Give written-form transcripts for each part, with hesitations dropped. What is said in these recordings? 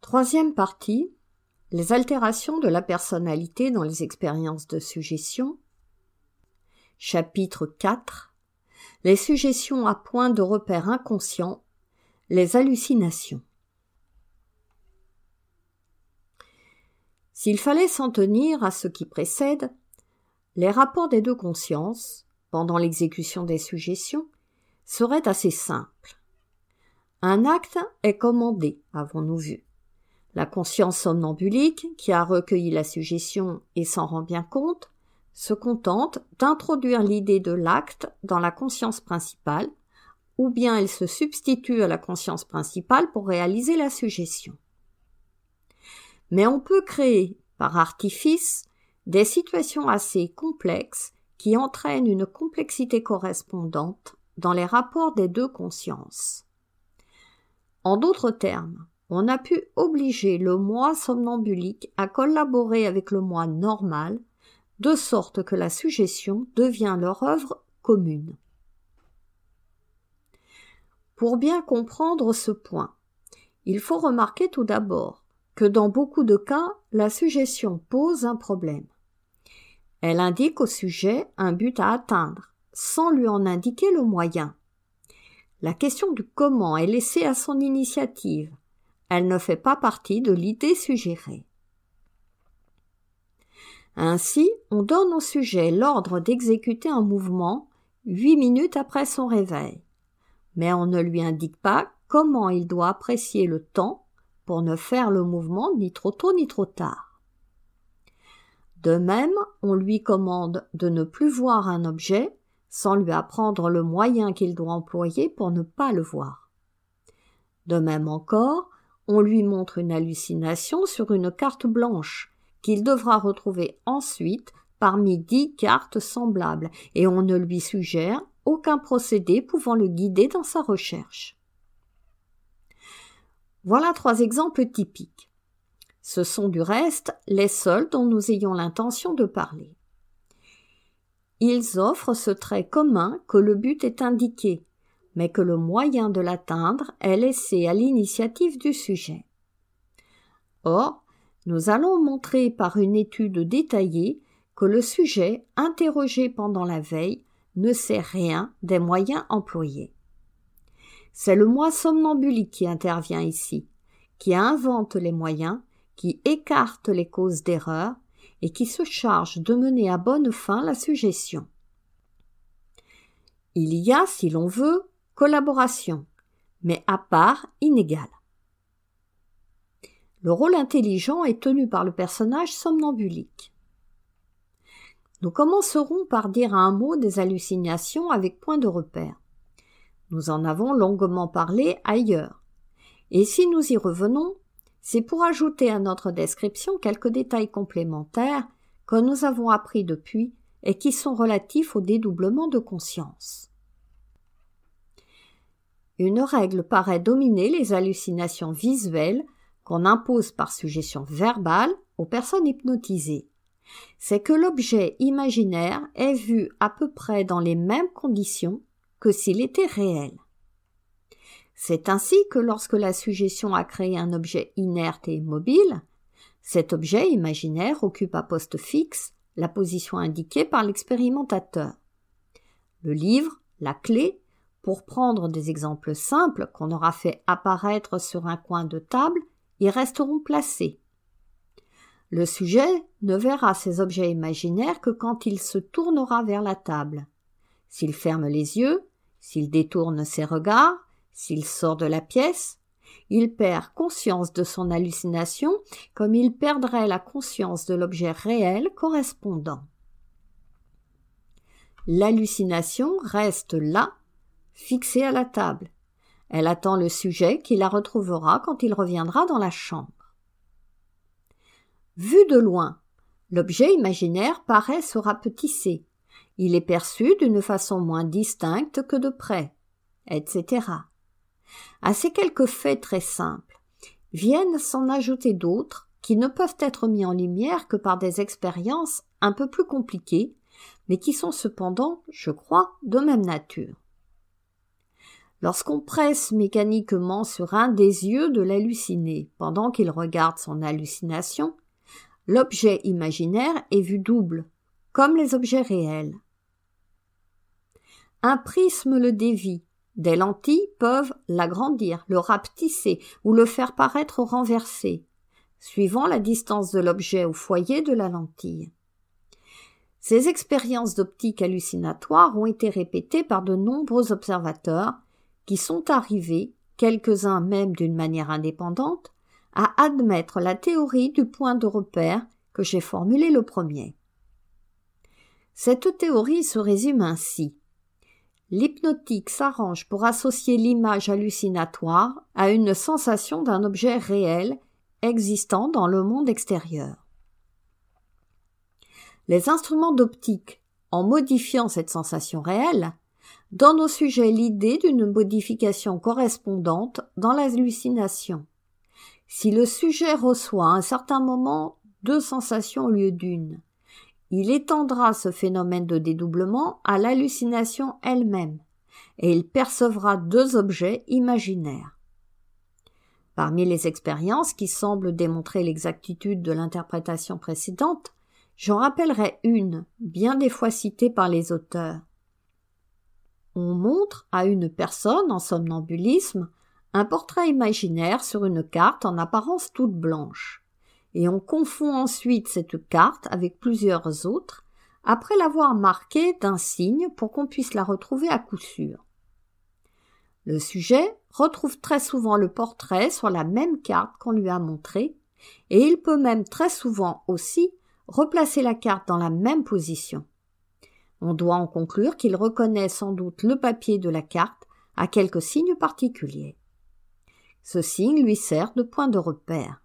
Troisième partie, les altérations de la personnalité dans les expériences de suggestion. Chapitre 4, les suggestions à point de repère inconscient, les hallucinations. S'il fallait s'en tenir à ce qui précède, les rapports des deux consciences, pendant l'exécution des suggestions, seraient assez simples. Un acte est commandé, avons-nous vu. La conscience somnambulique, qui a recueilli la suggestion et s'en rend bien compte, se contente d'introduire l'idée de l'acte dans la conscience principale, ou bien elle se substitue à la conscience principale pour réaliser la suggestion. Mais on peut créer, par artifice, des situations assez complexes qui entraînent une complexité correspondante dans les rapports des deux consciences. En d'autres termes, on a pu obliger le moi somnambulique à collaborer avec le moi normal, de sorte que la suggestion devient leur œuvre commune. Pour bien comprendre ce point, il faut remarquer tout d'abord que dans beaucoup de cas, la suggestion pose un problème. Elle indique au sujet un but à atteindre, sans lui en indiquer le moyen. La question du comment est laissée à son initiative. Elle ne fait pas partie de l'idée suggérée. Ainsi, on donne au sujet l'ordre d'exécuter un mouvement 8 minutes après son réveil, mais on ne lui indique pas comment il doit apprécier le temps pour ne faire le mouvement ni trop tôt ni trop tard. De même, on lui commande de ne plus voir un objet sans lui apprendre le moyen qu'il doit employer pour ne pas le voir. De même encore, on lui montre une hallucination sur une carte blanche qu'il devra retrouver ensuite parmi 10 cartes semblables et on ne lui suggère aucun procédé pouvant le guider dans sa recherche. Voilà 3 exemples typiques. Ce sont du reste les seuls dont nous ayons l'intention de parler. Ils offrent ce trait commun que le but est indiqué, mais que le moyen de l'atteindre est laissé à l'initiative du sujet. Or, nous allons montrer par une étude détaillée que le sujet, interrogé pendant la veille, ne sait rien des moyens employés. C'est le moi somnambulique qui intervient ici, qui invente les moyens, qui écarte les causes d'erreur et qui se charge de mener à bonne fin la suggestion. Il y a, si l'on veut, collaboration, mais à part inégale. Le rôle intelligent est tenu par le personnage somnambulique. Nous commencerons par dire un mot des hallucinations avec point de repère. Nous en avons longuement parlé ailleurs. Et si nous y revenons, c'est pour ajouter à notre description quelques détails complémentaires que nous avons appris depuis et qui sont relatifs au dédoublement de conscience. Une règle paraît dominer les hallucinations visuelles qu'on impose par suggestion verbale aux personnes hypnotisées. C'est que l'objet imaginaire est vu à peu près dans les mêmes conditions que s'il était réel. C'est ainsi que lorsque la suggestion a créé un objet inerte et immobile, cet objet imaginaire occupe à poste fixe la position indiquée par l'expérimentateur. Le livre, la clé, pour prendre des exemples simples qu'on aura fait apparaître sur un coin de table, y resteront placés. Le sujet ne verra ces objets imaginaires que quand il se tournera vers la table. S'il ferme les yeux, s'il détourne ses regards, s'il sort de la pièce, il perd conscience de son hallucination comme il perdrait la conscience de l'objet réel correspondant. L'hallucination reste là, fixée à la table. Elle attend le sujet qui la retrouvera quand il reviendra dans la chambre. Vu de loin, l'objet imaginaire paraît se rapetisser. Il est perçu d'une façon moins distincte que de près, etc. À ces quelques faits très simples, viennent s'en ajouter d'autres qui ne peuvent être mis en lumière que par des expériences un peu plus compliquées, mais qui sont cependant, je crois, de même nature. Lorsqu'on presse mécaniquement sur un des yeux de l'halluciné pendant qu'il regarde son hallucination, l'objet imaginaire est vu double, comme les objets réels. Un prisme le dévie. Des lentilles peuvent l'agrandir, le rapetisser ou le faire paraître renversé, suivant la distance de l'objet au foyer de la lentille. Ces expériences d'optique hallucinatoire ont été répétées par de nombreux observateurs qui sont arrivés, quelques-uns même d'une manière indépendante, à admettre la théorie du point de repère que j'ai formulée le premier. Cette théorie se résume ainsi. L'hypnotique s'arrange pour associer l'image hallucinatoire à une sensation d'un objet réel existant dans le monde extérieur. Les instruments d'optique, en modifiant cette sensation réelle, donnent au sujet l'idée d'une modification correspondante dans l'hallucination. Si le sujet reçoit à un certain moment 2 sensations au lieu d'une, il étendra ce phénomène de dédoublement à l'hallucination elle-même, et il percevra 2 objets imaginaires. Parmi les expériences qui semblent démontrer l'exactitude de l'interprétation précédente, j'en rappellerai une, bien des fois citée par les auteurs. On montre à une personne en somnambulisme un portrait imaginaire sur une carte en apparence toute blanche, et on confond ensuite cette carte avec plusieurs autres, après l'avoir marquée d'un signe pour qu'on puisse la retrouver à coup sûr. Le sujet retrouve très souvent le portrait sur la même carte qu'on lui a montrée, et il peut même très souvent aussi replacer la carte dans la même position. On doit en conclure qu'il reconnaît sans doute le papier de la carte à quelques signes particuliers. Ce signe lui sert de point de repère.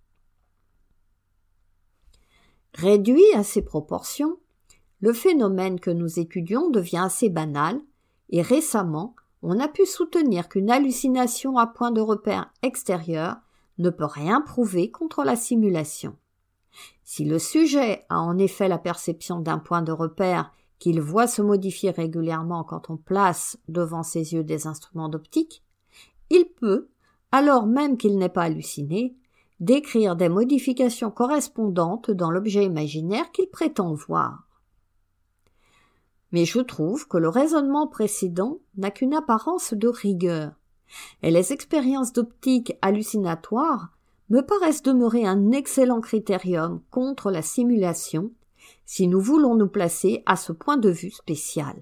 Réduit à ces proportions, le phénomène que nous étudions devient assez banal et récemment, on a pu soutenir qu'une hallucination à point de repère extérieur ne peut rien prouver contre la simulation. Si le sujet a en effet la perception d'un point de repère qu'il voit se modifier régulièrement quand on place devant ses yeux des instruments d'optique, il peut, alors même qu'il n'est pas halluciné, décrire des modifications correspondantes dans l'objet imaginaire qu'il prétend voir. Mais je trouve que le raisonnement précédent n'a qu'une apparence de rigueur, et les expériences d'optique hallucinatoire me paraissent demeurer un excellent critérium contre la simulation si nous voulons nous placer à ce point de vue spécial.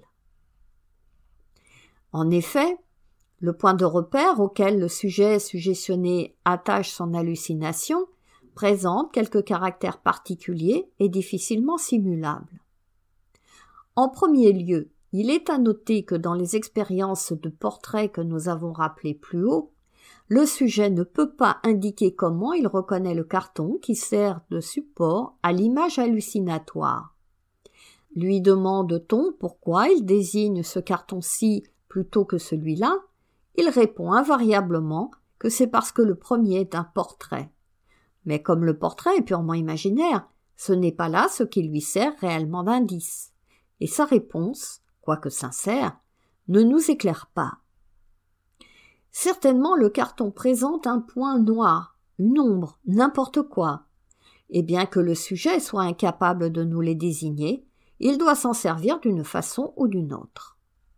En effet, le point de repère auquel le sujet suggestionné attache son hallucination présente quelques caractères particuliers et difficilement simulables. En premier lieu, il est à noter que dans les expériences de portrait que nous avons rappelées plus haut, le sujet ne peut pas indiquer comment il reconnaît le carton qui sert de support à l'image hallucinatoire. Lui demande-t-on pourquoi il désigne ce carton-ci plutôt que celui-là, il répond invariablement que c'est parce que le premier est un portrait. Mais comme le portrait est purement imaginaire, ce n'est pas là ce qui lui sert réellement d'indice. Et sa réponse, quoique sincère, ne nous éclaire pas. Certainement le carton présente un point noir, une ombre, n'importe quoi. Et bien que le sujet soit incapable de nous les désigner, il doit s'en servir d'une façon ou d'une autre.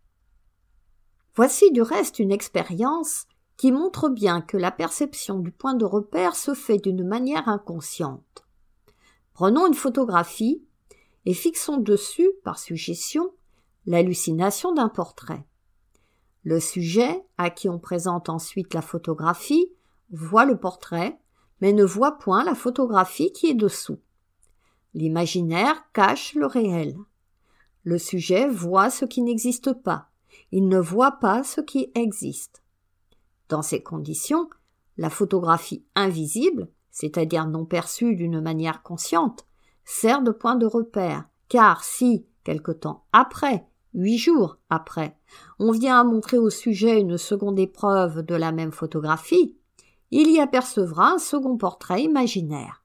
Voici du reste une expérience qui montre bien que la perception du point de repère se fait d'une manière inconsciente. Prenons une photographie et fixons dessus, par suggestion, l'hallucination d'un portrait. Le sujet, à qui on présente ensuite la photographie, voit le portrait, mais ne voit point la photographie qui est dessous. L'imaginaire cache le réel. Le sujet voit ce qui n'existe pas. Il ne voit pas ce qui existe. Dans ces conditions, la photographie invisible, c'est-à-dire non perçue d'une manière consciente, sert de point de repère, car si, quelque temps après, 8 jours après, on vient à montrer au sujet une seconde épreuve de la même photographie, il y apercevra un second portrait imaginaire.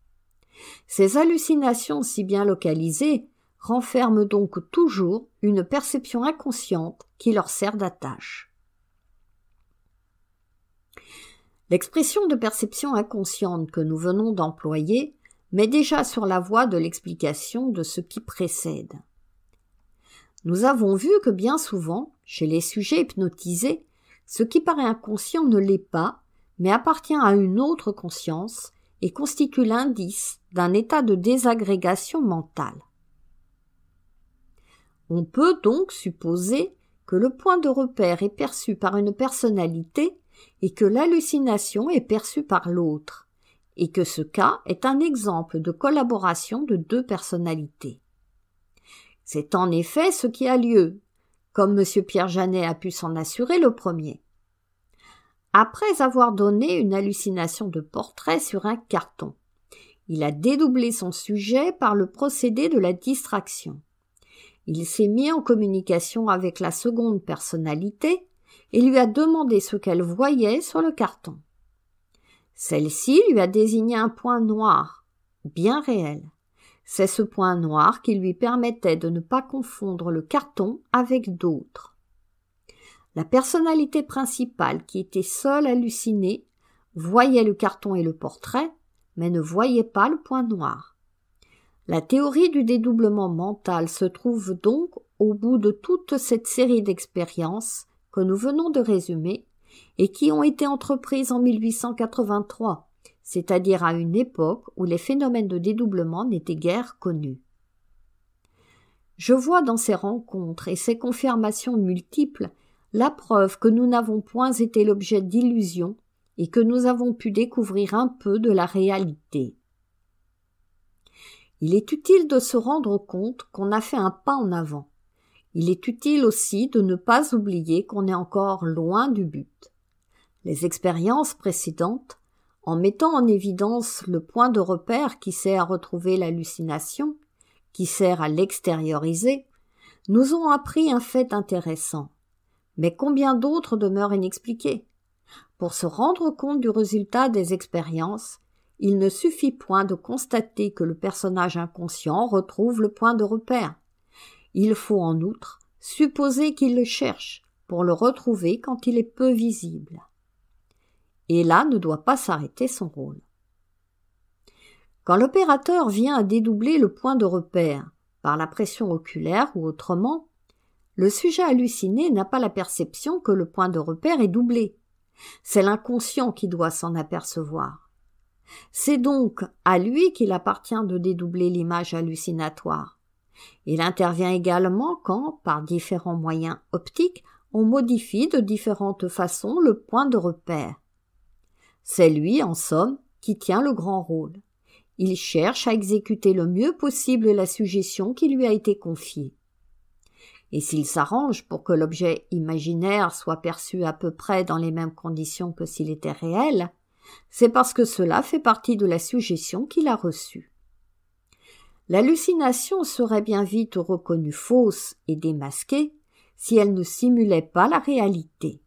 Ces hallucinations si bien localisées renferment donc toujours une perception inconsciente qui leur sert d'attache. L'expression de perception inconsciente que nous venons d'employer met déjà sur la voie de l'explication de ce qui précède. Nous avons vu que bien souvent, chez les sujets hypnotisés, ce qui paraît inconscient ne l'est pas, mais appartient à une autre conscience et constitue l'indice d'un état de désagrégation mentale. On peut donc supposer que le point de repère est perçu par une personnalité et que l'hallucination est perçue par l'autre, et que ce cas est un exemple de collaboration de deux personnalités. C'est en effet ce qui a lieu, comme M. Pierre Janet a pu s'en assurer le premier. Après avoir donné une hallucination de portrait sur un carton, il a dédoublé son sujet par le procédé de la distraction. Il s'est mis en communication avec la seconde personnalité et lui a demandé ce qu'elle voyait sur le carton. Celle-ci lui a désigné un point noir, bien réel. C'est ce point noir qui lui permettait de ne pas confondre le carton avec d'autres. La personnalité principale, qui était seule hallucinée, voyait le carton et le portrait, mais ne voyait pas le point noir. La théorie du dédoublement mental se trouve donc au bout de toute cette série d'expériences que nous venons de résumer et qui ont été entreprises en 1883, c'est-à-dire à une époque où les phénomènes de dédoublement n'étaient guère connus. Je vois dans ces rencontres et ces confirmations multiples la preuve que nous n'avons point été l'objet d'illusions et que nous avons pu découvrir un peu de la réalité. Il est utile de se rendre compte qu'on a fait un pas en avant. Il est utile aussi de ne pas oublier qu'on est encore loin du but. Les expériences précédentes, en mettant en évidence le point de repère qui sert à retrouver l'hallucination, qui sert à l'extérioriser, nous ont appris un fait intéressant. Mais combien d'autres demeurent inexpliqués? Pour se rendre compte du résultat des expériences, il ne suffit point de constater que le personnage inconscient retrouve le point de repère. Il faut en outre supposer qu'il le cherche pour le retrouver quand il est peu visible. Et là ne doit pas s'arrêter son rôle. Quand l'opérateur vient à dédoubler le point de repère par la pression oculaire ou autrement, le sujet halluciné n'a pas la perception que le point de repère est doublé. C'est l'inconscient qui doit s'en apercevoir. C'est donc à lui qu'il appartient de dédoubler l'image hallucinatoire. Il intervient également quand, par différents moyens optiques, on modifie de différentes façons le point de repère. C'est lui, en somme, qui tient le grand rôle. Il cherche à exécuter le mieux possible la suggestion qui lui a été confiée. Et s'il s'arrange pour que l'objet imaginaire soit perçu à peu près dans les mêmes conditions que s'il était réel, c'est parce que cela fait partie de la suggestion qu'il a reçue. L'hallucination serait bien vite reconnue fausse et démasquée si elle ne simulait pas la réalité.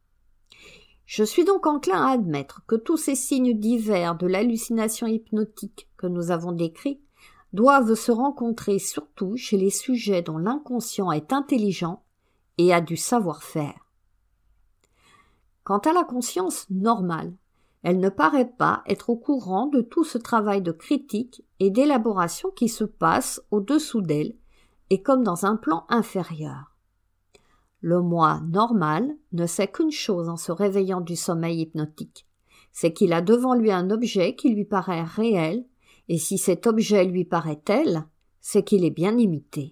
Je suis donc enclin à admettre que tous ces signes divers de l'hallucination hypnotique que nous avons décrits doivent se rencontrer surtout chez les sujets dont l'inconscient est intelligent et a du savoir-faire. Quant à la conscience normale, elle ne paraît pas être au courant de tout ce travail de critique et d'élaboration qui se passe au-dessous d'elle et comme dans un plan inférieur. Le moi normal ne sait qu'une chose en se réveillant du sommeil hypnotique, c'est qu'il a devant lui un objet qui lui paraît réel, et si cet objet lui paraît tel, c'est qu'il est bien imité.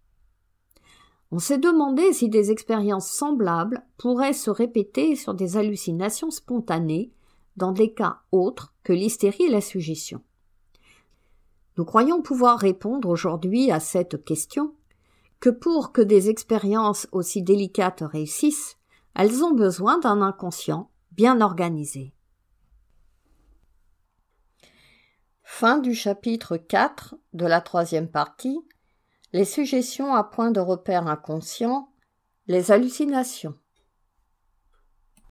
On s'est demandé si des expériences semblables pourraient se répéter sur des hallucinations spontanées dans des cas autres que l'hystérie et la suggestion. Nous croyons pouvoir répondre aujourd'hui à cette question que pour que des expériences aussi délicates réussissent, elles ont besoin d'un inconscient bien organisé. Fin du chapitre 4 de la 3e partie, les suggestions à point de repère inconscient, les hallucinations.